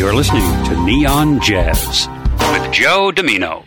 You're listening to Neon Jazz with Joe Domino.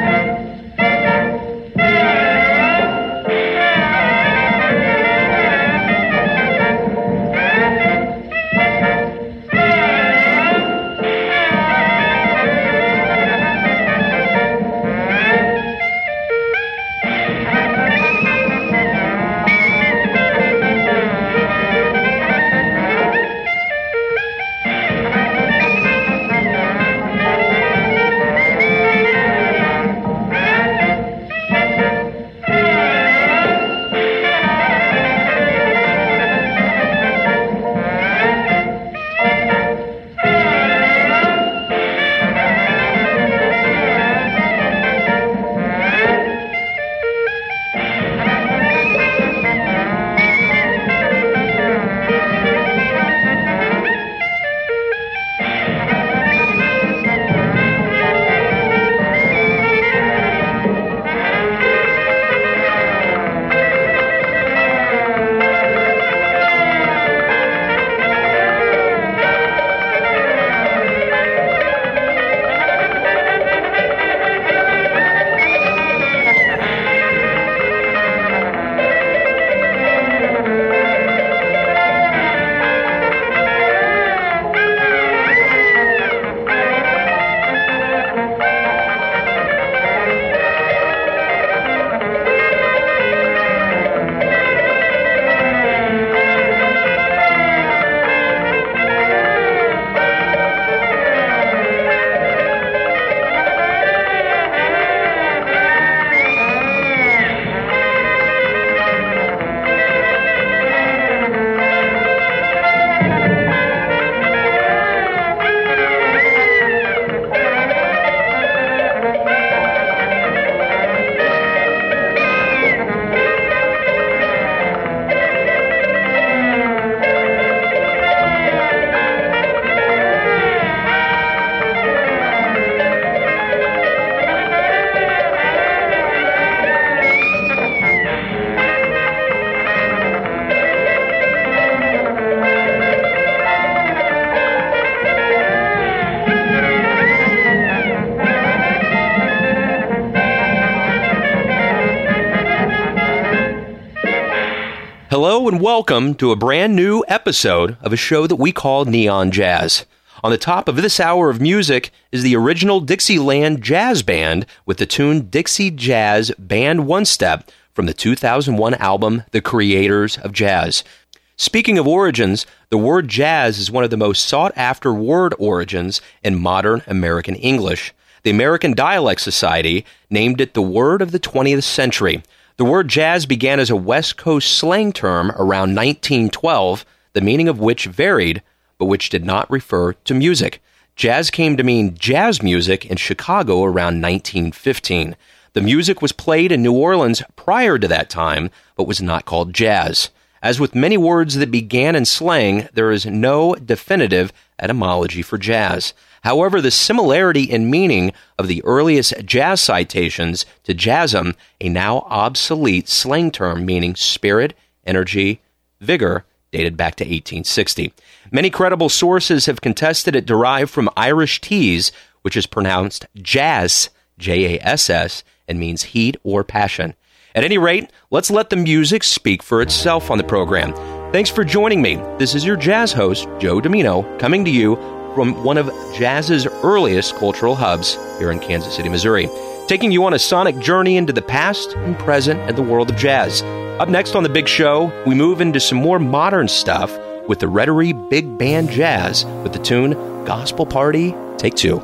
Hello and welcome to a brand new episode of a show that we call Neon Jazz. On the top of this hour of music is the original Dixieland Jazz Band with the tune Dixie Jazz Band One Step from the 2001 album The Creators of Jazz. Speaking of origins, the word jazz is one of the most sought-after word origins in modern American English. The American Dialect Society named it the word of the 20th century. The word jazz began as a West Coast slang term around 1912, the meaning of which varied, but which did not refer to music. Jazz came to mean jazz music in Chicago around 1915. The music was played in New Orleans prior to that time, but was not called jazz. As with many words that began in slang, there is no definitive etymology for jazz. However, the similarity in meaning of the earliest jazz citations to jazzum, a now obsolete slang term meaning spirit, energy, vigor, dated back to 1860. Many credible sources have contested it derived from Irish teas, which is pronounced jazz, J-A-S-S, and means heat or passion. At any rate, let's let the music speak for itself on the program. Thanks for joining me. This is your jazz host, Joe Domino, coming to you from one of jazz's earliest cultural hubs here in Kansas City, Missouri, taking you on a sonic journey into the past and present and the world of jazz. Up next on the big show, we move into some more modern stuff with the Rhetoric Big Band Jazz with the tune Gospel Party Take Two.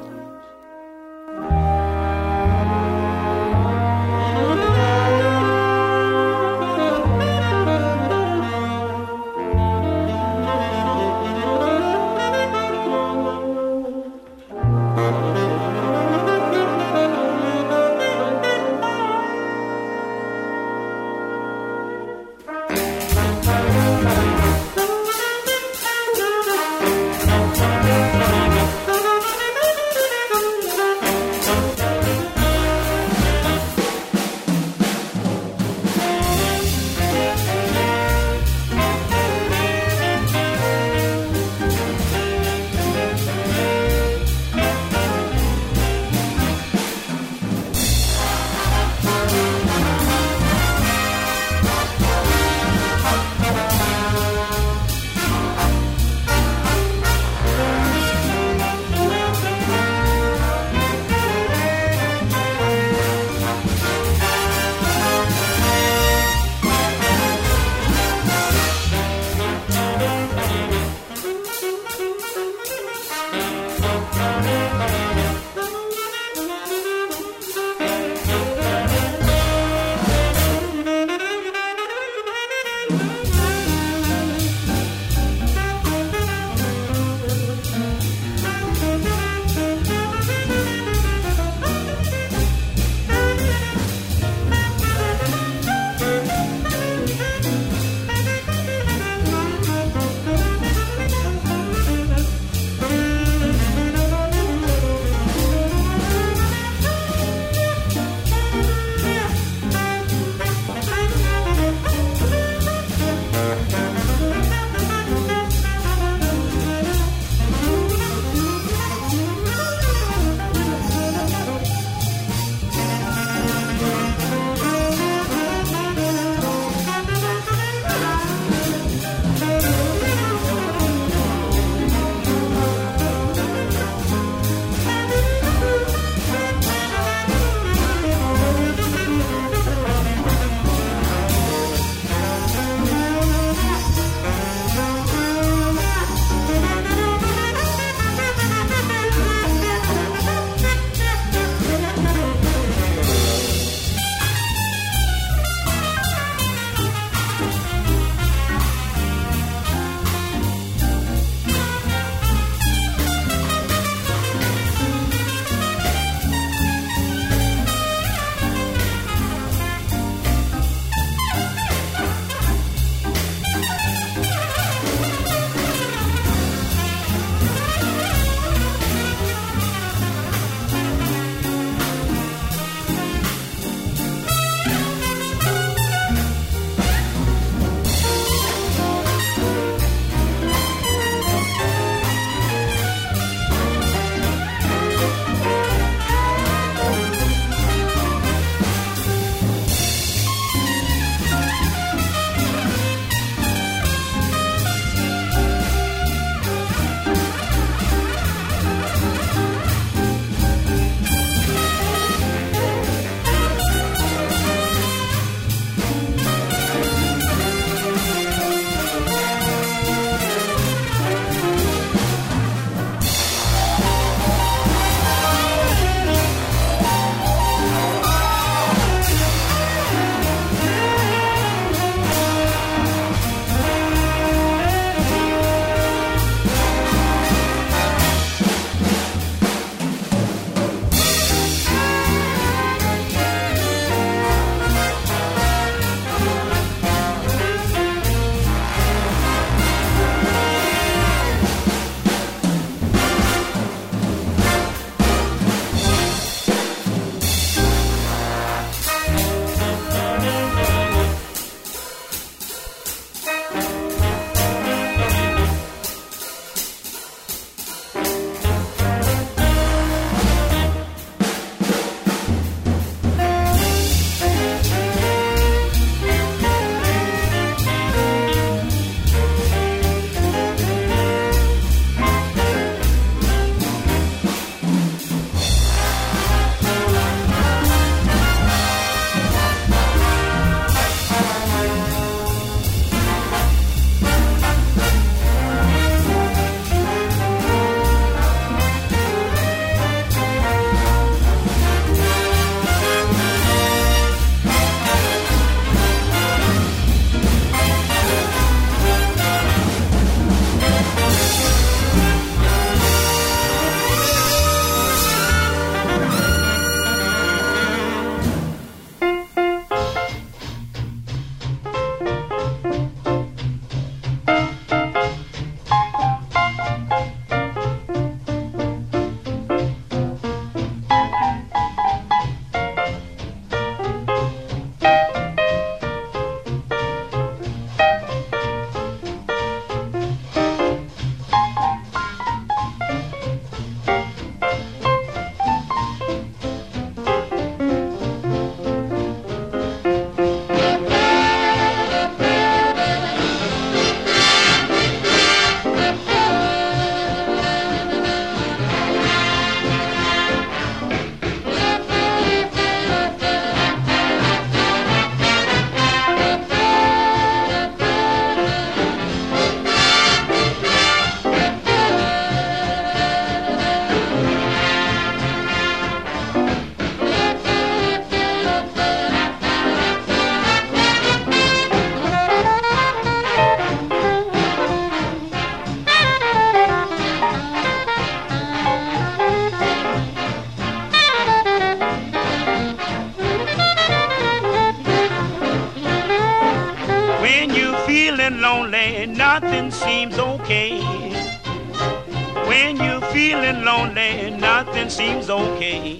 feeling lonely, nothing seems okay. When you're feeling lonely, nothing seems okay.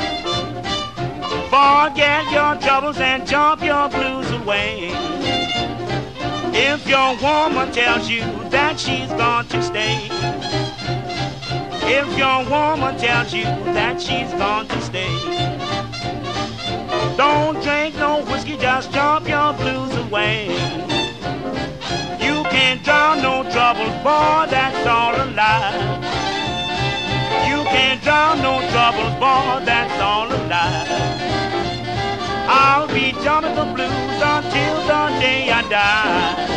Forget your troubles and jump your blues away. If your woman tells you that she's going to stay, if your woman tells you that she's going to stay, don't drink no whiskey, just jump your blues away. You can't drown no troubles, boy, that's all a lie. You can't drown no troubles, boy, that's all a lie. I'll be jumping the blues until the day I die.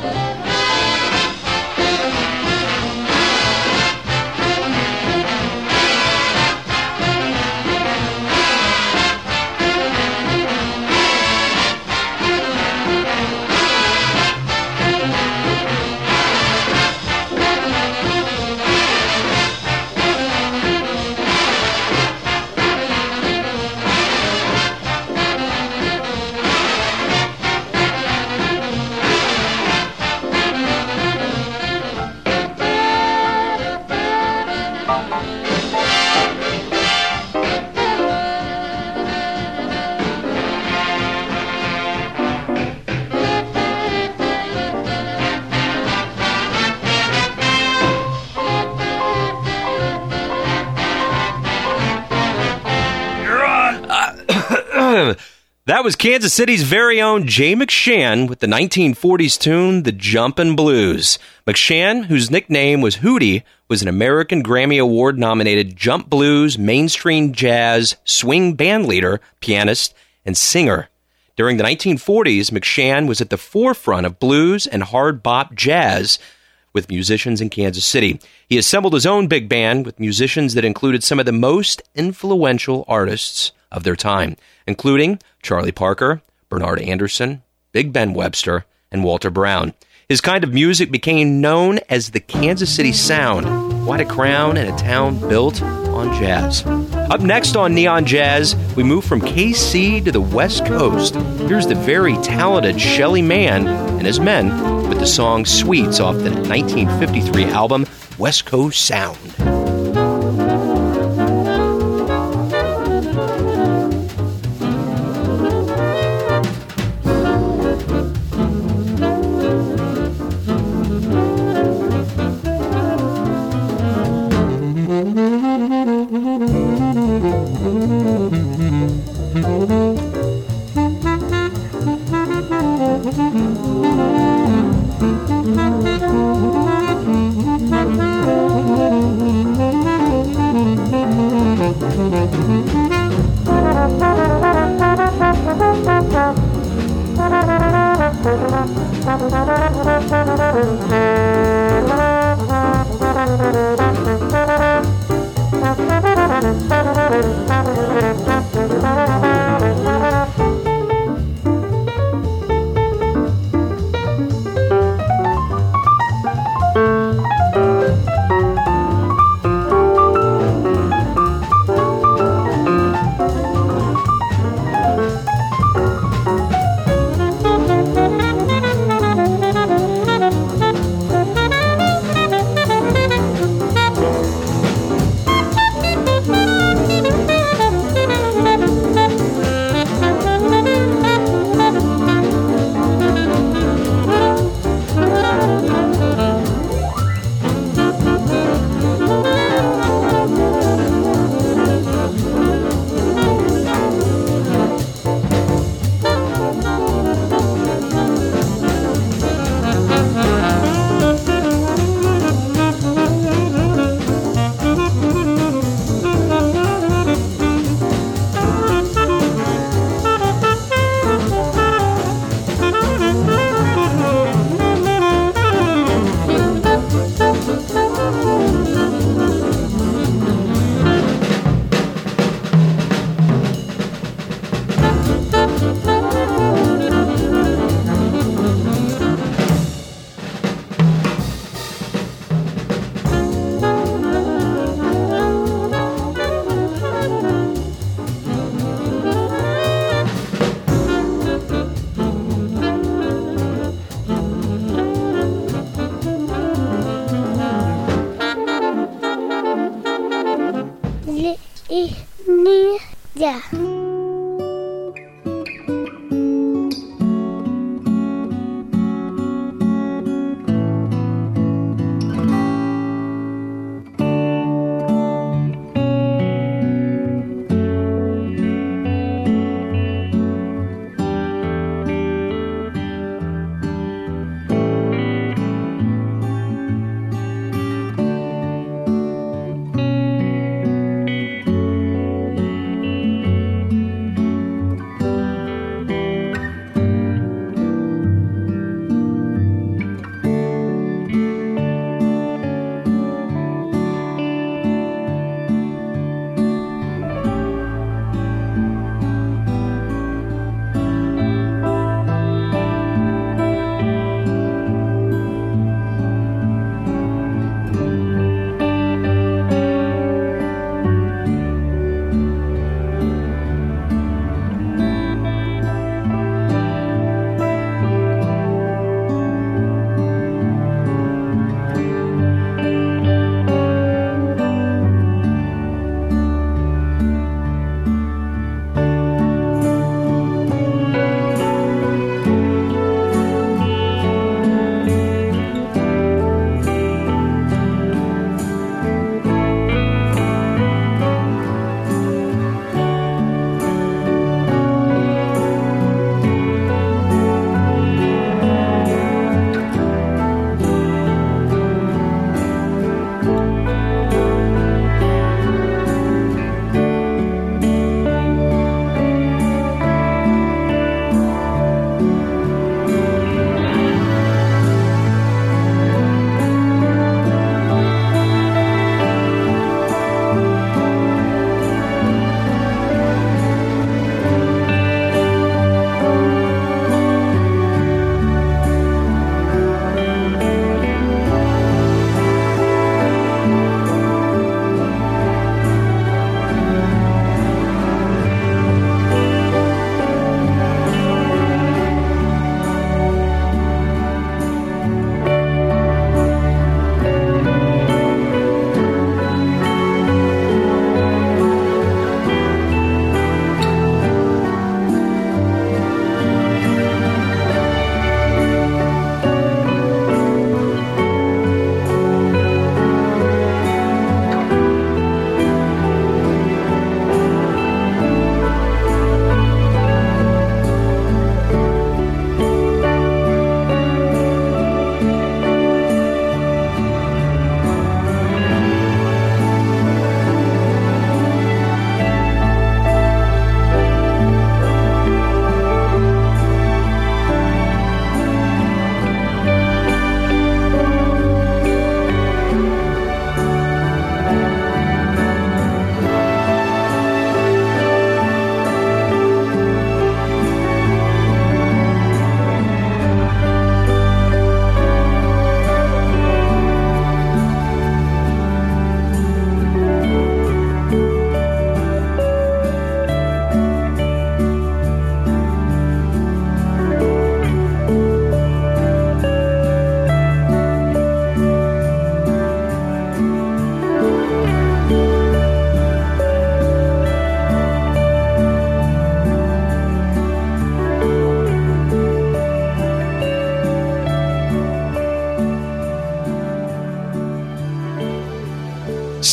That was Kansas City's very own Jay McShann with the 1940s tune, The Jumpin' Blues. McShann, whose nickname was Hootie, was an American Grammy Award-nominated jump blues, mainstream jazz, swing bandleader, pianist, and singer. During the 1940s, McShann was at the forefront of blues and hard bop jazz with musicians in Kansas City. He assembled his own big band with musicians that included some of the most influential artists of their time, including Charlie Parker, Bernard Anderson, Big Ben Webster, and Walter Brown. His kind of music became known as the Kansas City Sound, quite a crown and a town built on jazz. Up next on Neon Jazz, we move from KC to the West Coast. Here's the very talented Shelly Manne and his men with the song Sweets off the 1953 album West Coast Sound.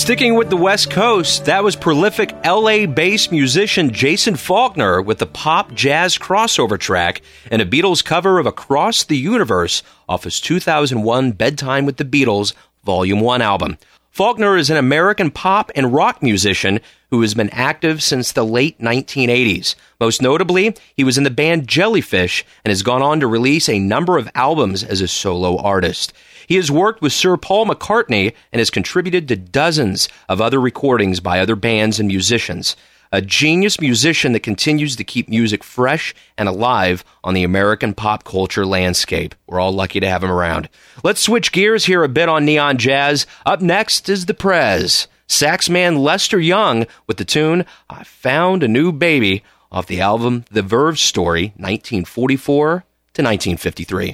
Sticking with the West Coast, that was prolific LA-based musician Jason Faulkner with the pop-jazz crossover track and a Beatles cover of Across the Universe off his 2001 Bedtime with the Beatles Volume 1 album. Faulkner is an American pop and rock musician who has been active since the late 1980s. Most notably, he was in the band Jellyfish and has gone on to release a number of albums as a solo artist. He has worked with Sir Paul McCartney and has contributed to dozens of other recordings by other bands and musicians. A genius musician that continues to keep music fresh and alive on the American pop culture landscape. We're all lucky to have him around. Let's switch gears here a bit on Neon Jazz. Up next is the Prez. Saxman Lester Young with the tune I Found a New Baby off the album The Verve Story, 1944 to 1953.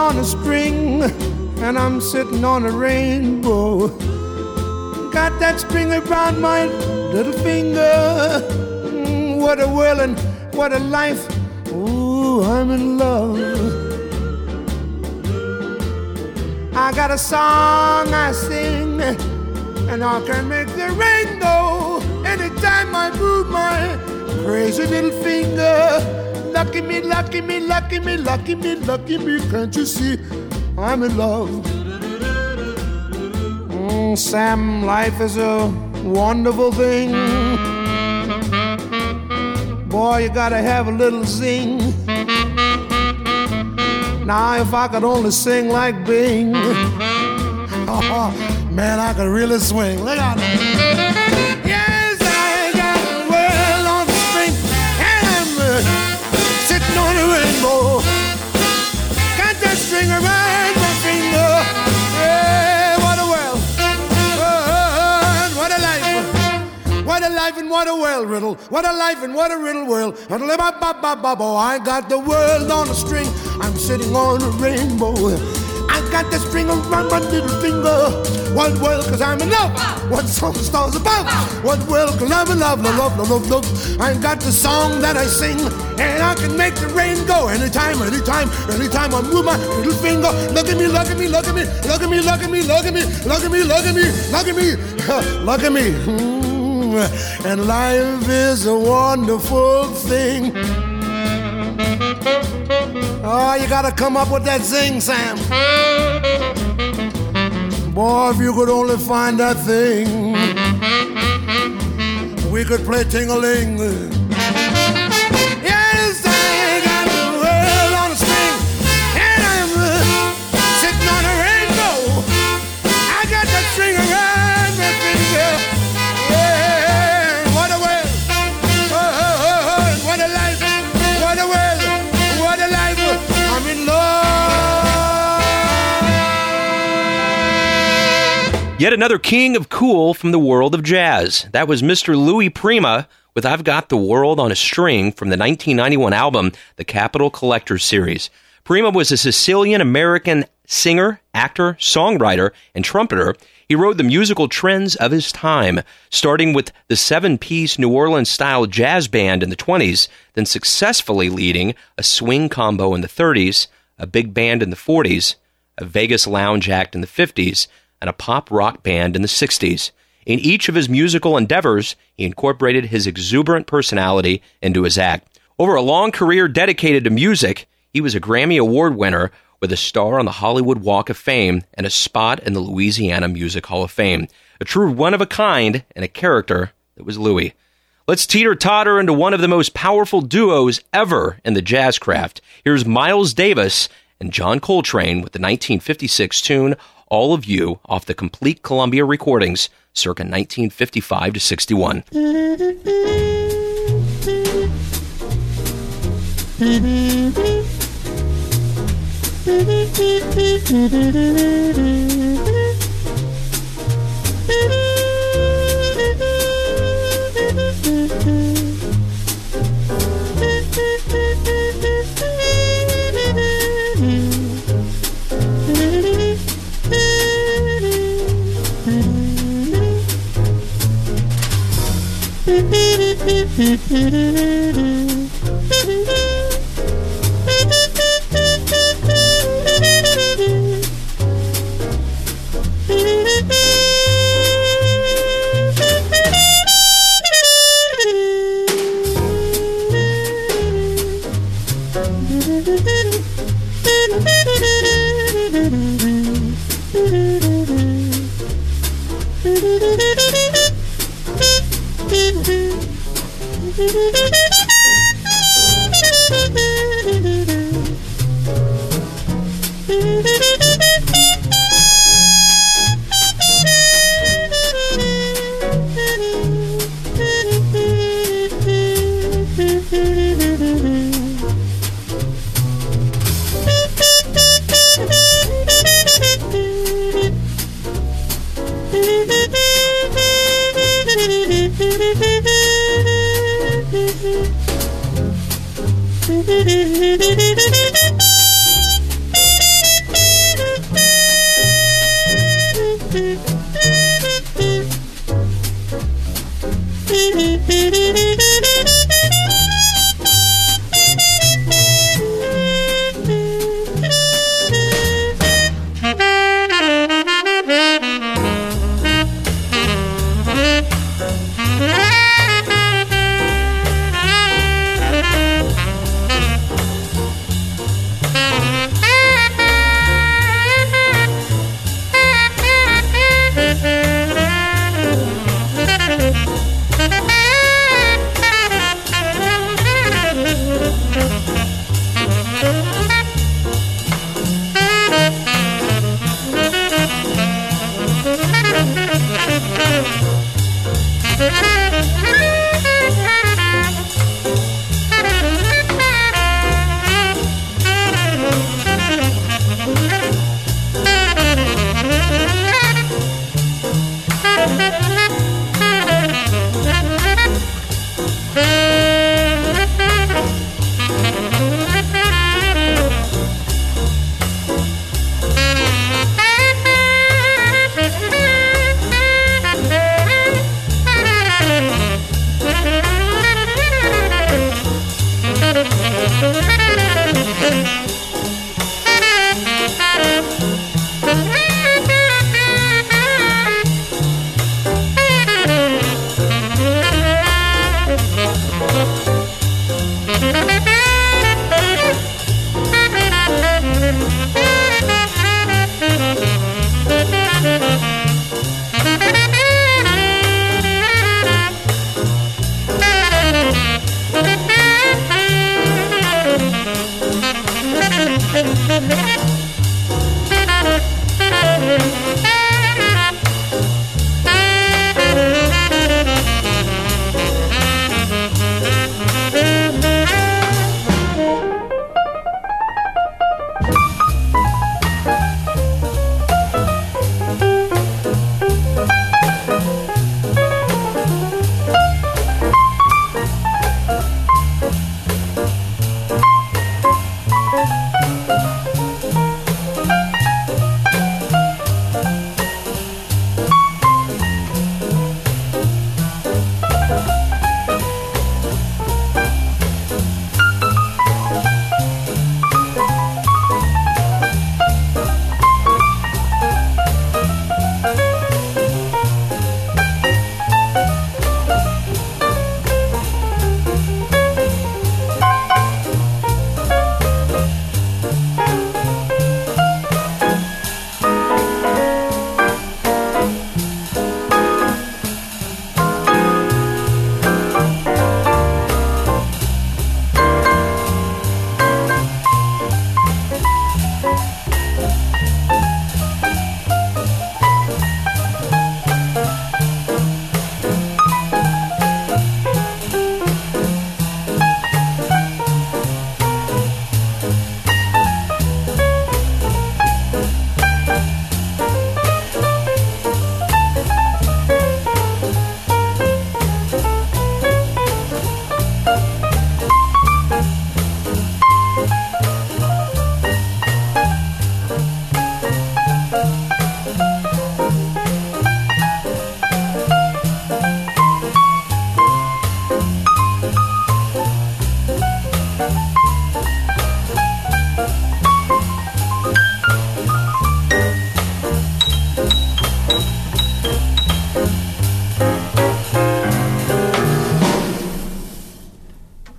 on a string, and I'm sitting on a rainbow. Got that string around my little finger. What a world and what a life. Ooh, I'm in love. I got a song I sing, and I can make the rain go anytime I move my crazy little finger. Lucky me, lucky me, lucky me, lucky me, lucky me. Can't you see I'm in love? Sam, life is a wonderful thing. Boy, you gotta have a little zing. Now, if I could only sing like Bing, oh, man, I could really swing. Look out. Yes, I got the world on the string, and I'm sitting on a rainbow. Got that string around my finger. Yeah, what a world. What a life. What a life and what a world riddle. What a life and what a riddle world. I got the world on a string. I'm sitting on a rainbow. I got the string around my little finger. What world, cause I'm in love. What song the stars above. What world, cause I'm in love, love, love, love, love. I got the song that I sing, and I can make the rain go anytime, anytime, anytime I move my little finger. Look at me, look at me, look at me, look at me, look at me, look at me, look at me, look at me, look at me, look at me. And life is a wonderful thing. Oh, you gotta come up with that zing, Sam. Boy, if you could only find that thing, we could play ting-a-ling. Yes, I got the world on a string, and I'm sitting on a rainbow. I got that string around my finger. Yeah, what a world. What a life. What a world. What a life. I'm in love. Yet another king of cool from the world of jazz. That was Mr. Louis Prima with I've Got the World on a String from the 1991 album, The Capitol Collectors Series. Prima was a Sicilian-American singer, actor, songwriter, and trumpeter. He rode the musical trends of his time, starting with the 7-piece New Orleans-style jazz band in the 20s, then successfully leading a swing combo in the 30s, a big band in the 40s, a Vegas lounge act in the 50s, and a pop rock band in the 60s. In each of his musical endeavors, he incorporated his exuberant personality into his act. Over a long career dedicated to music, he was a Grammy Award winner with a star on the Hollywood Walk of Fame and a spot in the Louisiana Music Hall of Fame. A true one-of-a-kind and a character that was Louis. Let's teeter-totter into one of the most powerful duos ever in the jazz craft. Here's Miles Davis and John Coltrane with the 1956 tune All of You off the Complete Columbia Recordings, circa 1955 to 61.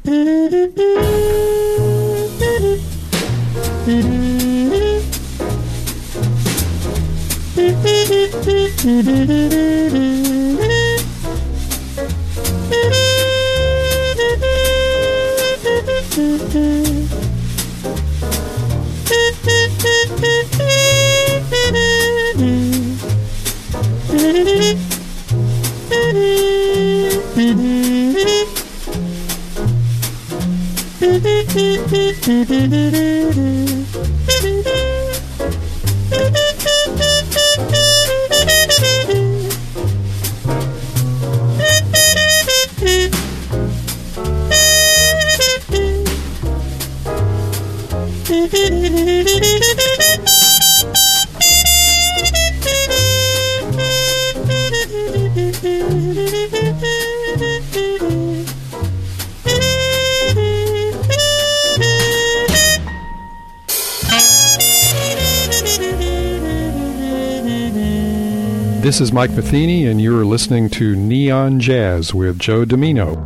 This is Mike Matheny, and you're listening to Neon Jazz with Joe Domino.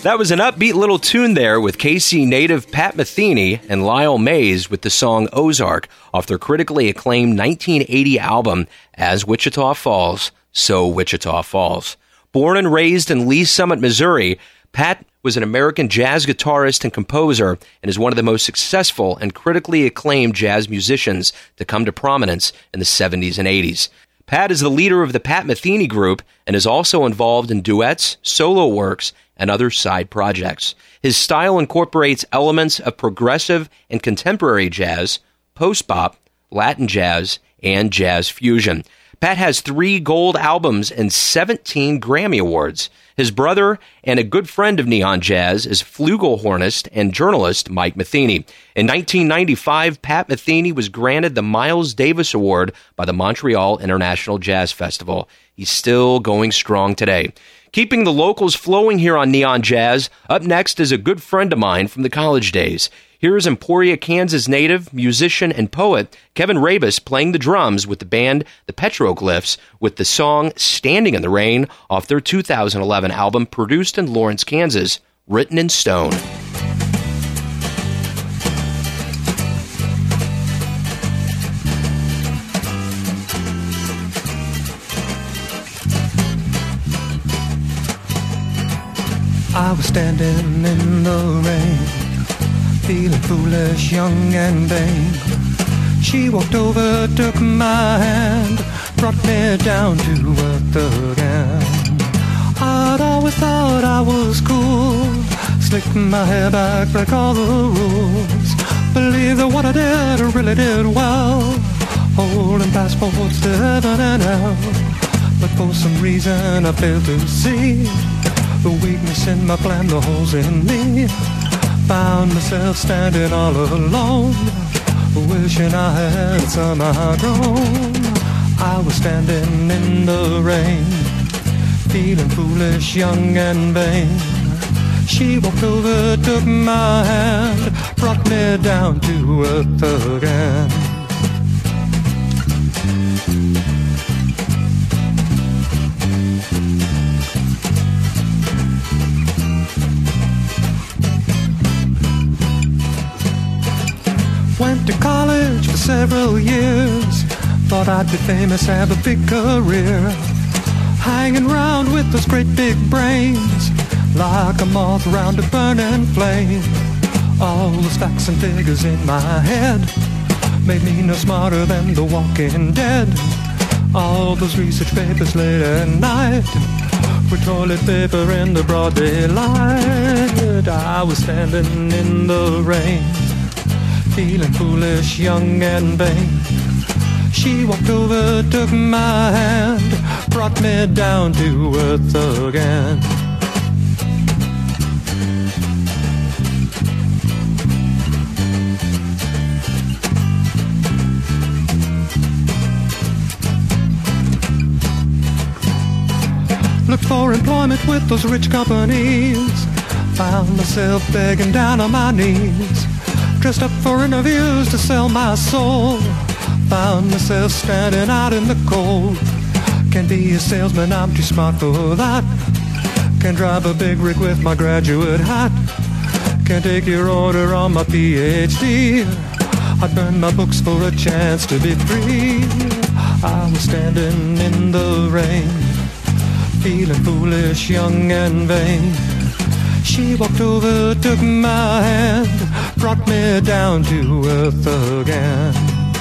That was an upbeat little tune there with KC native Pat Metheny and Lyle Mays with the song Ozark off their critically acclaimed 1980 album As Wichita Falls, So Wichita Falls. Born and raised in Lee Summit, Missouri, Pat was an American jazz guitarist and composer and is one of the most successful and critically acclaimed jazz musicians to come to prominence in the 70s and 80s. Pat is the leader of the Pat Metheny Group and is also involved in duets, solo works, and other side projects. His style incorporates elements of progressive and contemporary jazz, post-bop, Latin jazz, and jazz fusion. Pat has 3 gold albums and 17 Grammy Awards. His brother and a good friend of Neon Jazz is flugelhornist and journalist Mike Metheny. In 1995, Pat Metheny was granted the Miles Davis Award by the Montreal International Jazz Festival. He's still going strong today. Keeping the locals flowing here on Neon Jazz, up next is a good friend of mine from the college days. Here is Emporia, Kansas native, musician, and poet Kevin Rabus playing the drums with the band The Petroglyphs with the song Standing in the Rain off their 2011 album produced in Lawrence, Kansas, Written in Stone. I was standing in the rain, feeling foolish, young and vain. She walked over, took my hand, brought me down to earth again. I'd always thought I was cool, slicked my hair back, break all the rules. Believe that what I did, I really did well, holding passports to heaven and hell. But for some reason I failed to see the weakness in my plan, the holes in me. Found myself standing all alone, wishing I had somehow grown. I was standing in the rain, feeling foolish, young and vain. She walked over, took my hand, brought me down to earth again. Went to college for several years, thought I'd be famous, have a big career, hanging around with those great big brains, like a moth around a burning flame. All those facts and figures in my head made me no smarter than the walking dead. All those research papers late at night were toilet paper in the broad daylight. I was standing in the rain, feeling foolish, young and vain. She walked over, took my hand, brought me down to earth again. Looked for employment with those rich companies, found myself begging down on my knees. Dressed up for interviews to sell my soul, found myself standing out in the cold. Can't be a salesman, I'm too smart for that. Can't drive a big rig with my graduate hat. Can't take your order on my PhD. I'd burn my books for a chance to be free. I was standing in the rain, feeling foolish, young and vain. She walked over, took my hand, brought me down to earth again.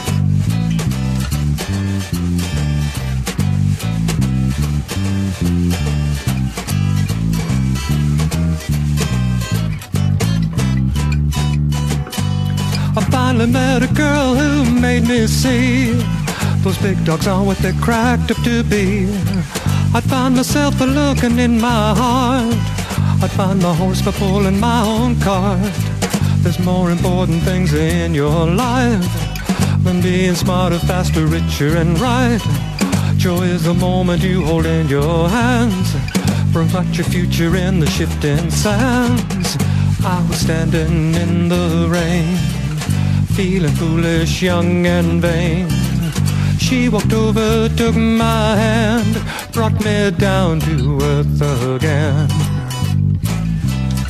I finally met a girl who made me see those big dogs aren't what they're cracked up to be. I'd find myself a-looking in my heart, I'd find my horse by pulling my own cart. There's more important things in your life than being smarter, faster, richer, and right. Joy is the moment you hold in your hands, bring out your future in the shifting sands. I was standing in the rain, feeling foolish, young and vain. She walked over, took my hand, brought me down to earth again.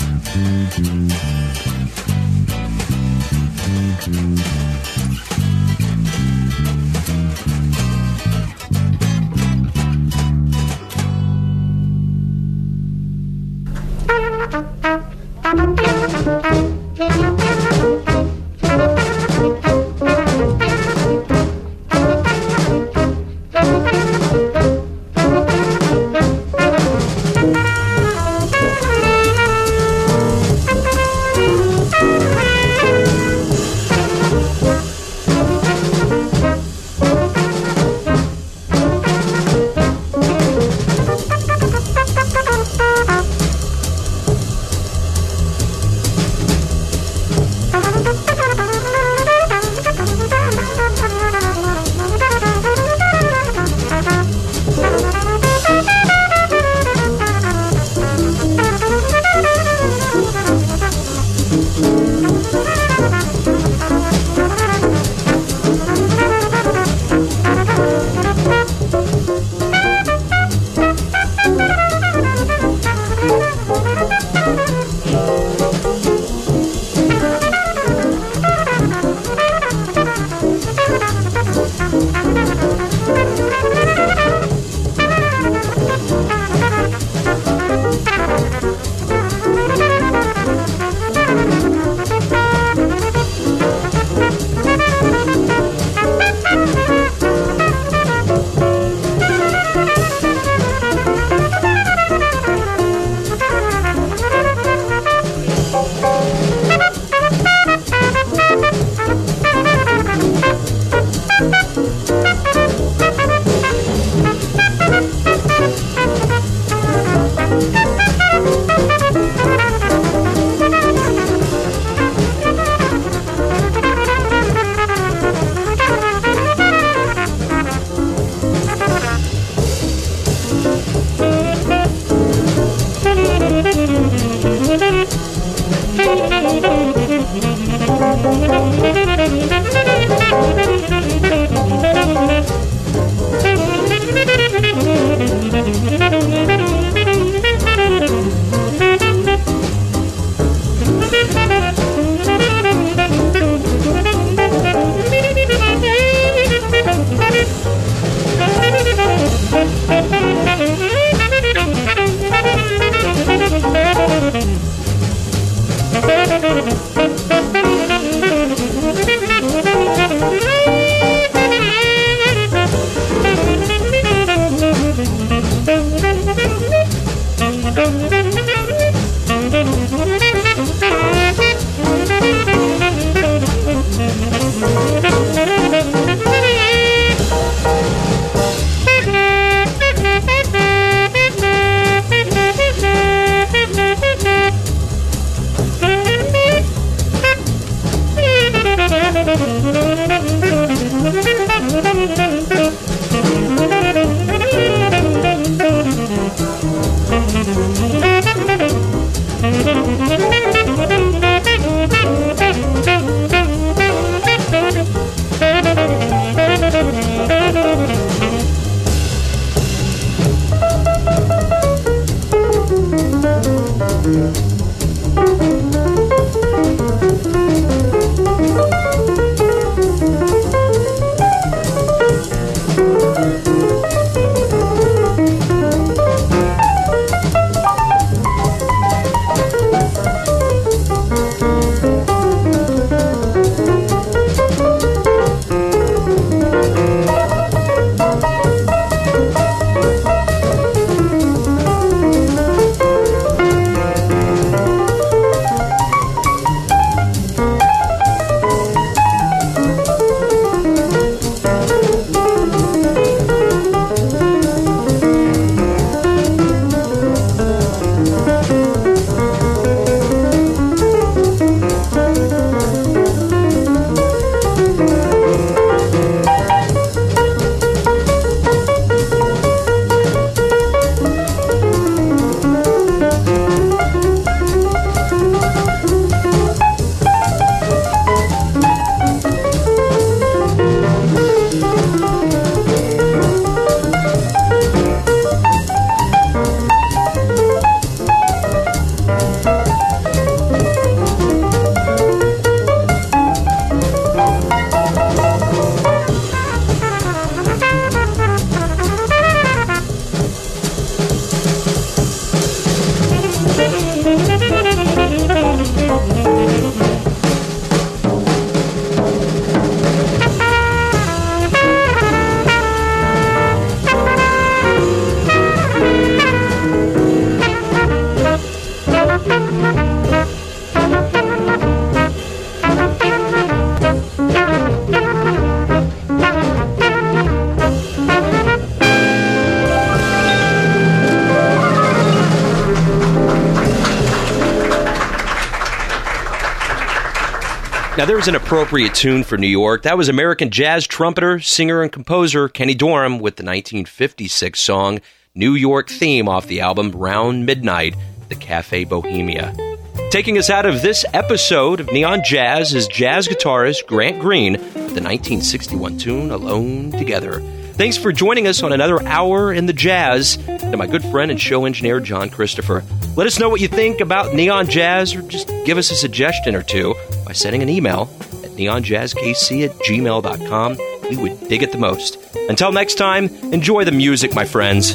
Now, there's an appropriate tune for New York. That was American jazz trumpeter, singer, and composer Kenny Dorham with the 1956 song New York Theme off the album Round Midnight, the Cafe Bohemia. Taking us out of this episode of Neon Jazz is jazz guitarist Grant Green with the 1961 tune Alone Together. Thanks for joining us on another hour in the jazz, and my good friend and show engineer John Christopher. Let us know what you think about Neon Jazz, or just give us a suggestion or two by sending an email at neonjazzkc@gmail.com. We would dig it the most. Until next time, enjoy the music, my friends.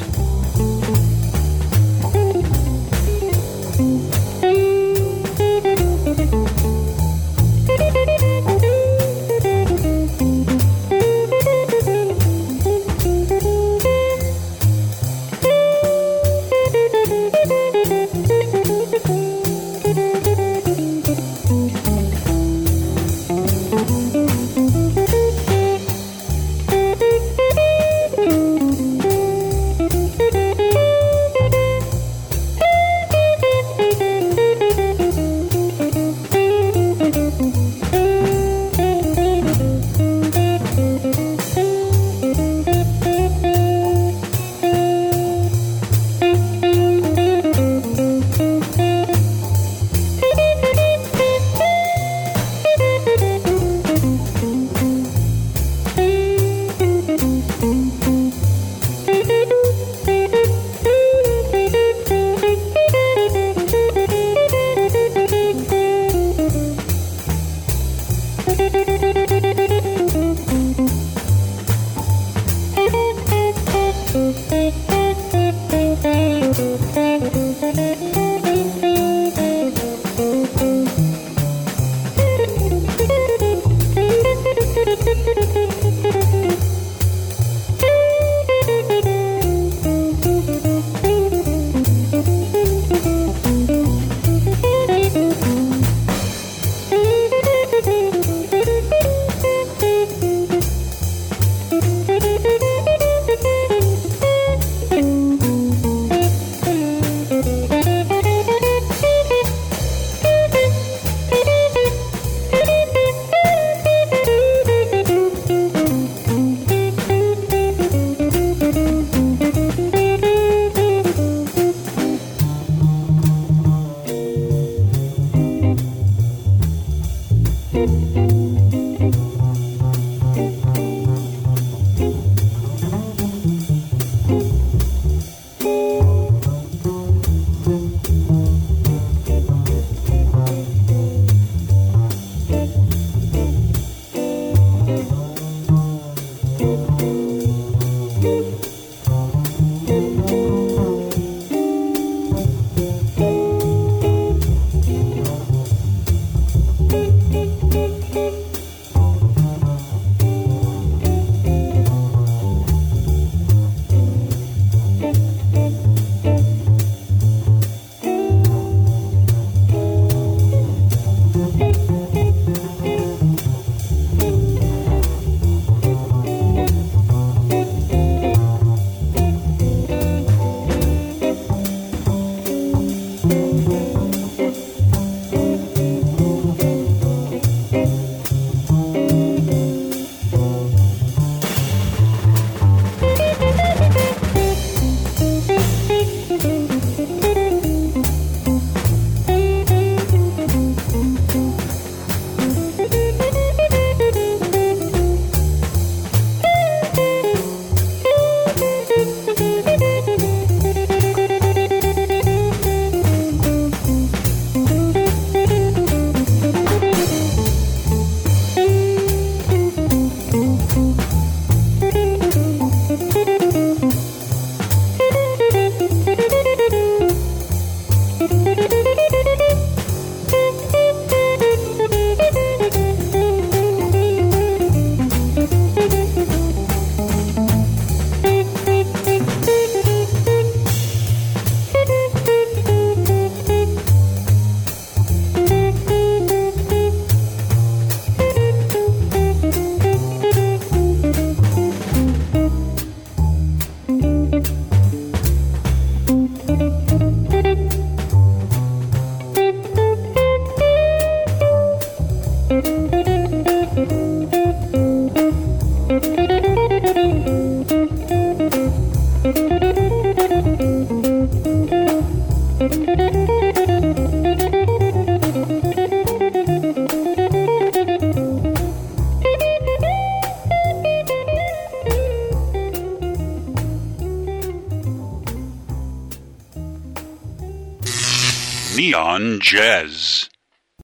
Neon Jazz.